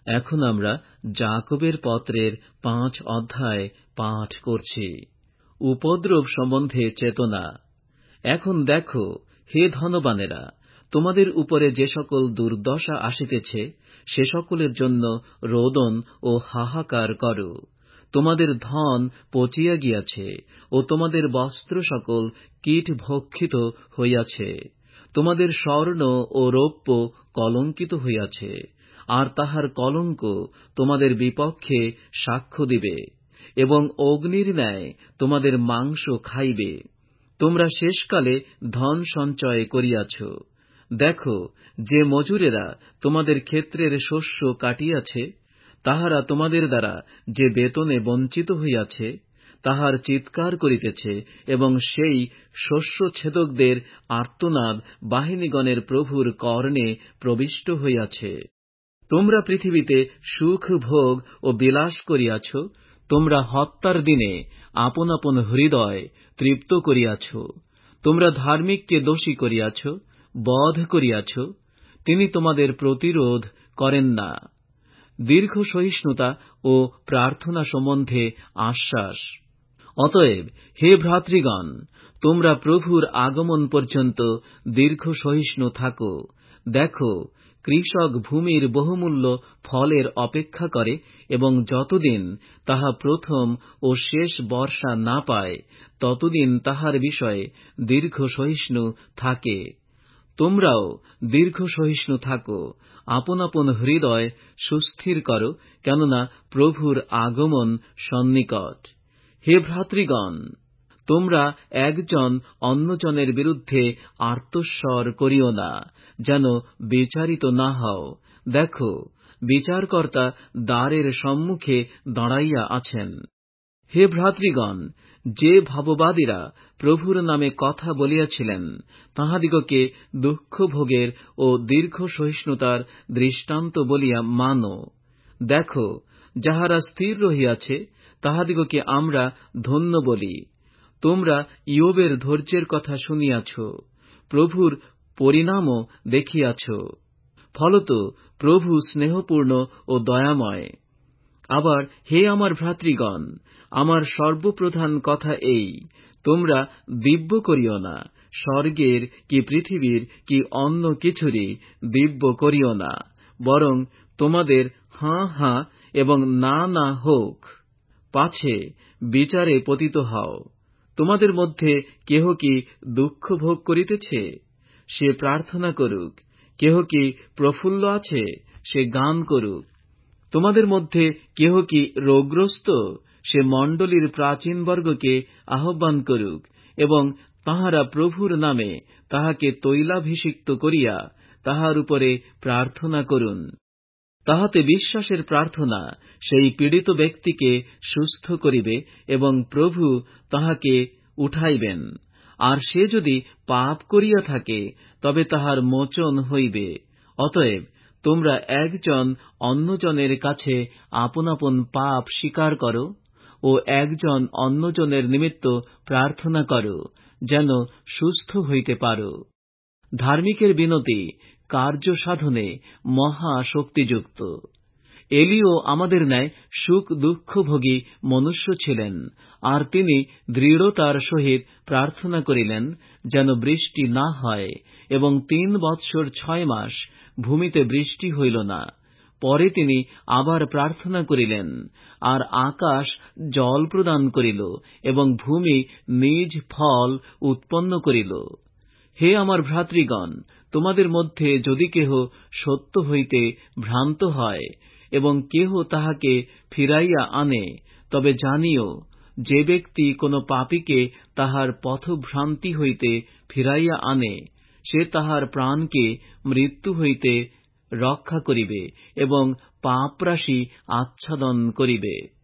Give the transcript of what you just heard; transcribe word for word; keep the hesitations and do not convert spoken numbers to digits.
এখন আমরা যাকবের পত্রের পাঁচ অধ্যায় পাঠ করছি। উপদ্রব সম্বন্ধে চেতনা। এখন দেখো, হে ধনবানেরা, তোমাদের উপরে যে সকল দুর্দশা আসিতেছে, সে সকলের জন্য রোদন ও হাহাকার করো। তোমাদের ধন পচিয়া গিয়াছে ও তোমাদের বস্ত্র সকল কীট ভক্ষিত হইয়াছে। তোমাদের স্বর্ণ ও রৌপ্য কলঙ্কিত হইয়াছে, আর তাহার কলঙ্ক তোমাদের বিপক্ষে সাক্ষ্য দিবে, এবং অগ্নির ন্যায় তোমাদের মাংস খাইবে। তোমরা শেষকালে ধন সঞ্চয় করিয়াছ। দেখো, যে মজুরেরা তোমাদের ক্ষেত্রের শস্য কাটিয়াছে, তাহারা তোমাদের দ্বারা যে বেতনে বঞ্চিত হইয়াছে, তাহার চিৎকার করিতেছে, এবং সেই শস্যছেদকদের আর্তনাদ বাহিনীগণের প্রভুর কর্ণে প্রবিষ্ট হইয়াছে। তোমরা পৃথিবীতে সুখ ভোগ ও বিলাস করিয়াছ। তোমরা হত্যার দিনে আপন আপন হৃদয় তৃপ্ত করিয়াছ। তোমরা ধার্মিককে দোষী করিয়াছ, বধ করিয়াছ। তিনি তোমাদের প্রতিরোধ করেন না। দীর্ঘ সহিষ্ণুতা ও প্রার্থনা সম্বন্ধে আশ্বাস। অতএব হে ভ্রাতৃগণ, তোমরা প্রভুর আগমন পর্যন্ত দীর্ঘ সহিষ্ণু থাকো। দেখো, কৃষক ভূমির বহুমূল্য ফলের অপেক্ষা করে, এবং যতদিন তাহা প্রথম ও শেষ বর্ষা না পায়, ততদিন তাহার বিষয়ে দীর্ঘ সহিষ্ণু থাকে। তোমরাও দীর্ঘ সহিষ্ণু থাকো, আপন আপন হৃদয় সুস্থির করো, কেননা প্রভুর আগমন সন্নিকট। হে ভ্রাতৃগণ, তোমরা একজন অন্যজনের বিরুদ্ধে আর্তস্বর করিও না, যেন বিচারিত না হও। দেখো, বিচারকর্তা দ্বারের সম্মুখে দাঁড়াইয়া আছেন। হে ভ্রাতৃগণ, যে ভাববাদীরা প্রভুর নামে কথা বলিয়াছিলেন, তাহাদিগকে দুঃখভোগের ও দীর্ঘ সহিষ্ণুতার দৃষ্টান্ত বলিয়া মানো। দেখো, যাহারা স্থির রহিয়াছে, তাহাদিগকে আমরা ধন্য বলি। তোমরা ইয়োবের ধৈর্যের কথা শুনিয়াছ, প্রভুর পরিণামও দেখিয়াছ। ফলত প্রভু স্নেহপূর্ণ ও দয়াময়। আবার হে আমার ভ্রাতৃগণ, আমার সর্বপ্রধান কথা এই, তোমরা দিব্য করিও না, স্বর্গের কি পৃথিবীর কি অন্য কিছুরই দিব্য করিও না, বরং তোমাদের হাঁ হাঁ এবং না না হোক, পাছে বিচারে পতিত হও। তোমাদের মধ্যে কেহ কি দুঃখ ভোগ করিতেছে, সে প্রার্থনা করুক। কেহ কি প্রফুল্ল আছে, সে গান করুক। তোমাদের মধ্যে কেহ কি রোগগ্রস্ত, সে মণ্ডলীর প্রাচীনবর্গকে আহ্বান করুক, এবং তাহারা প্রভুর নামে তাহাকে তৈলাভিষিক্ত করিয়া তাহার উপরে প্রার্থনা করুন। তাহাতে বিশ্বাসের প্রার্থনা সেই পীড়িত ব্যক্তিকে সুস্থ করিবে, এবং প্রভু তাহাকে উঠাইবেন। আর সে যদি পাপ করিয়া থাকে, তবে তাহার মোচন হইবে। অতএব তোমরা একজন অন্যজনের কাছে আপন আপন পাপ স্বীকার করো, ও একজন অন্যজনের নিমিত্ত প্রার্থনা করো, যেন সুস্থ হইতে পারো। ধার্মিকের বিনতি কার্য সাধনে মহা শক্তিযুক্ত। এলিও আমাদের ন্যায় সুখ দুঃখভোগী মনুষ্য ছিলেন, আর তিনি দৃঢ়তার সহিত প্রার্থনা করিলেন যেন বৃষ্টি না হয়, এবং তিন বৎসর ছয় মাস ভূমিতে বৃষ্টি হইল না। পরে তিনি আবার প্রার্থনা করিলেন, আর আকাশ জল প্রদান করিল, এবং ভূমি নিজ ফল উৎপন্ন করিল। হে আমার ভ্রাতৃগণ, তোমাদের মধ্যে যদি কেহ সত্য হইতে ভ্রান্ত হয়, এবং কেহ তাহাকে ফিরাইয়া আনে, তবে জানিও, যে ব্যক্তি কোন পাপীকে তাহার পথভ্রান্তি হইতে ফিরাইয়া আনে, সে তাহার প্রাণকে মৃত্যু হইতে রক্ষা করিবে, এবং পাপরাশি আচ্ছাদন করিবে।